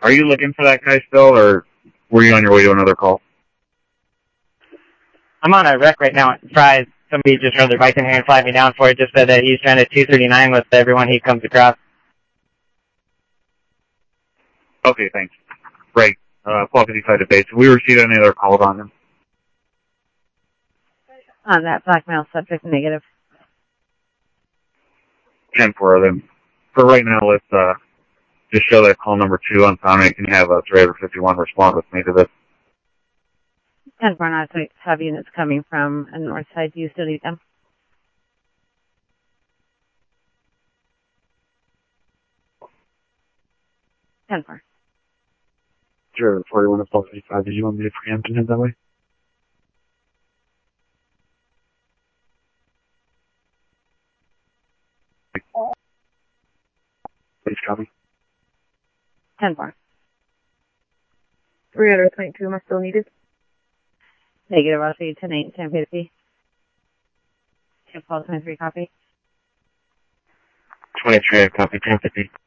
Are you looking for that guy still, or were you on your way to another call? I'm on a wreck right now at Fry's. Somebody just rode their bike in here and flagged me down for it. Just said that he's trying to 239 with everyone he comes across. Okay, thanks. Right. 1255 to base. Have we received any other calls on him? On that blackmail subject, negative. 10-4 of them. For right now, let's just show that call number 2 on sound, and can have a 351 respond with me to this. 10-4, not have units coming from a north side. Do you still need them? Ten-4. 041 of 1255. Did you want me to preempt him that way? Please copy. 10-4. 322, am I still needed? Negative, I'll see you 10-8, 10-50. 2-12, 23, copy. 23, copy, 1050.